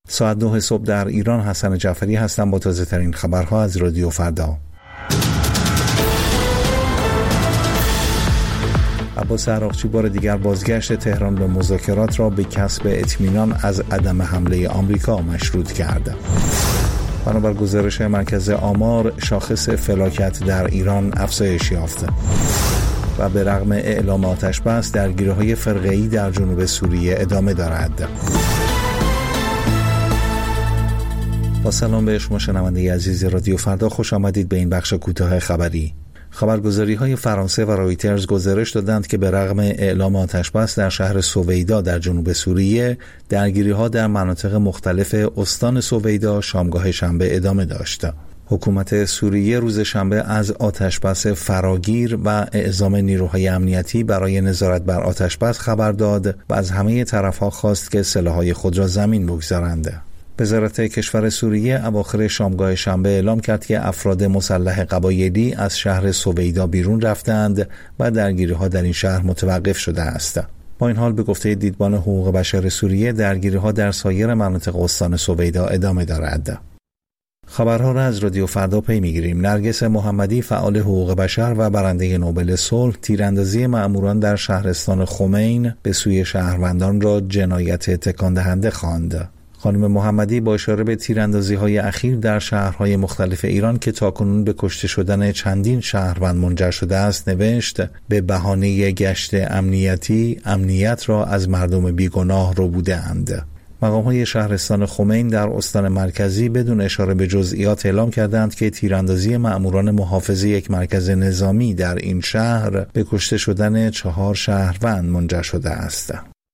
ساعت 9 صبح در ایران. حسن جعفری هستم با تازه ترین خبرها از رادیو فردا. عباس عراقچی بار دیگر بازگشت تهران به مذاکرات را به کسب اطمینان از عدم حمله آمریکا مشروط کرد. بنابر گزارش مرکز آمار، شاخص فلاکت در ایران افزایش یافت و به رغم اعلام آتش‌بس درگیری‌های فرقه‌ای در جنوب سوریه ادامه دارد. با سلام به شما شنونده عزیز رادیو فردا، خوش آمدید به این بخش کوتاه خبری. خبرگزاری‌های فرانسه و رایترز گزارش دادند که به رغم اعلام آتش‌بس در شهر سویدا در جنوب سوریه، درگیری‌ها در مناطق مختلف استان سویدا شامگاه شنبه ادامه داشت. حکومت سوریه روز شنبه از آتش‌بس فراگیر و اعزام نیروهای امنیتی برای نظارت بر آتش‌بس خبر داد و از همه طرف‌ها خواست که سلاح‌های خود را زمین بگذارند. وزارت کشور سوریه اواخر شامگاه شنبه اعلام کرد که افراد مسلح قبایلی از شهر سویدا بیرون رفتند و درگیری‌ها در این شهر متوقف شده است. با این حال به گفته دیدبان حقوق بشر سوریه، درگیری‌ها در سایر مناطق استان سویدا ادامه دارد. خبرها را از رادیو فردا پی می‌گیریم. نرگس محمدی، فعال حقوق بشر و برنده نوبل صلح، تیراندازی مأموران در شهرستان خمین به سوی شهروندان را جنایت تکان دهنده خواند. خانم محمدی با اشاره به تیراندازی‌های اخیر در شهرهای مختلف ایران که تاکنون به کشته شدن چندین شهروند منجر شده است نوشت: به بهانه گشت امنیتی، امنیت را از مردم بیگناه ربوده‌اند. مقام‌های شهرستان خمین در استان مرکزی بدون اشاره به جزئیات اعلام کردند که تیراندازی مأموران محافظ یک مرکز نظامی در این شهر به کشته شدن 4 شهروند منجر شده است.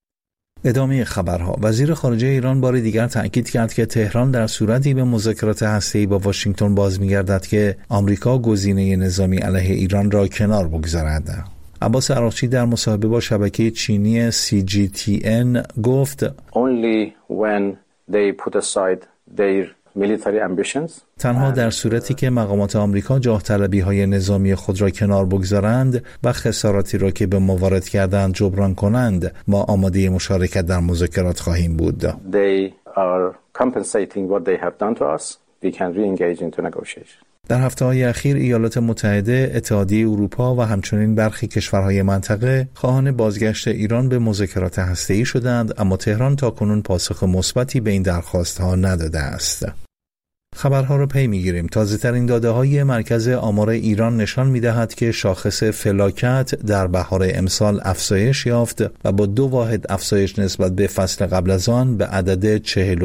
ادامه خبرها. وزیر خارجه ایران بار دیگر تأکید کرد که تهران در صورتی به مذاکرات هسته‌ای با واشنگتن باز می‌گردد که آمریکا گزینه نظامی علیه ایران را کنار بگذارد. عباس عراقچی در مصاحبه با شبکه چینی CGTN گفت: Only when they put aside their military ambitions. تنها در صورتی که مقامات آمریکا جاه طلبی‌های نظامی خود را کنار بگذارند و خساراتی را که به ما وارد کردند جبران کنند، ما آماده مشارکت در مذاکرات خواهیم بود. They are compensating what they have done to us. We can re-engage into negotiation. در هفته‌های اخیر ایالات متحده، اتحادیه اروپا و همچنین برخی کشورهای منطقه خواهان بازگشت ایران به مذاکرات هسته‌ای شدند، اما تهران تاکنون پاسخ مثبتی به این درخواست‌ها نداده است. خبرها را پی می‌گیریم. تازه‌ترین داده‌های مرکز آمار ایران نشان می‌دهد که شاخص فلاکت در بهار امسال افزایش یافت و با 2 واحد افزایش نسبت به فصل قبل از آن به عدد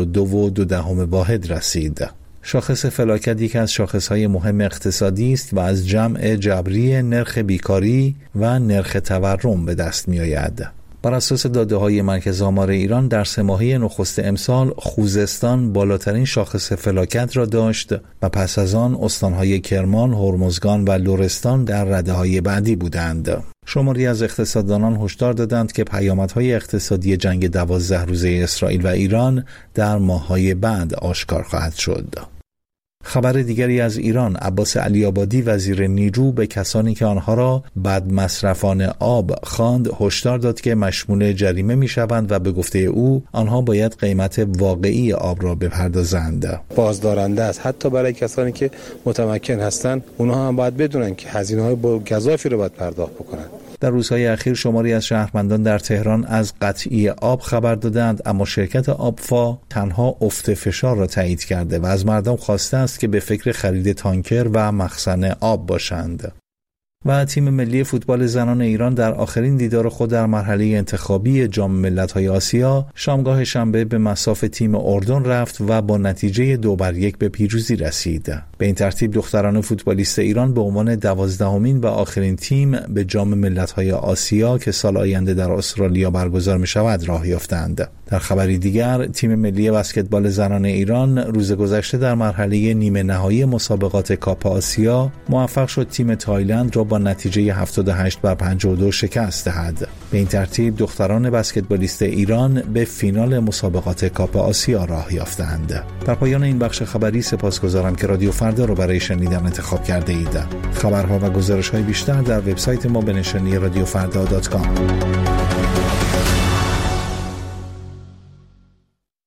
42.2 واحد رسید. شاخص فلاکت یکی از شاخص‌های مهم اقتصادی است و از جمع جبری نرخ بیکاری و نرخ تورم به دست می‌آید. بر اساس داده‌های مرکز آمار ایران در 3 ماهه نخست امسال خوزستان بالاترین شاخص فلاکت را داشت و پس از آن استان‌های کرمان، هرمزگان و لرستان در رده‌های بعدی بودند. شماری از اقتصاددانان هشدار دادند که پیامدهای اقتصادی جنگ 12 روزه اسرائیل و ایران در ماه‌های بعد آشکار خواهد شد. خبر دیگری از ایران. عباس علی‌آبادی وزیر نیرو به کسانی که آنها را بد مصرفان آب خواند هشدار داد که مشمول جریمه می‌شوند و به گفته او آنها باید قیمت واقعی آب را بپردازند. بازدارنده است حتی برای کسانی که متمکن هستند، اونها هم باید بدونن که هزینه‌های گزافی را باید پرداخت بکنند. در روزهای اخیر شماری از شهروندان در تهران از قطعی آب خبر دادند، اما شرکت آبفا تنها افت فشار را تایید کرده و از مردم خواسته است که به فکر خرید تانکر و مخزن آب باشند. و تیم ملی فوتبال زنان ایران در آخرین دیدار خود در مرحله انتخابی جام ملت‌های آسیا شامگاه شنبه به مصاف تیم اردن رفت و با نتیجه 2-1 به پیروزی رسید. به این ترتیب دختران فوتبالیست ایران به عنوان 12مین و آخرین تیم به جام ملت‌های آسیا که سال آینده در استرالیا برگزار می‌شود راه یافتند. در خبری دیگر، تیم ملی بسکتبال زنان ایران روز گذشته در مرحله نیمه نهایی مسابقات کاپ آسیا موفق شد تیم تایلند را با نتیجه 78-52 شکست دهد. به این ترتیب دختران بسکتبالیست ایران به فینال مسابقات کاپ آسیا راه یافتند. در پایان این بخش خبری سپاسگزارم که رادیو فردا رو برای شنیدن انتخاب کرده اید. خبرها و گزارش‌های بیشتر در وبسایت ما به نشانی radiofrda.com.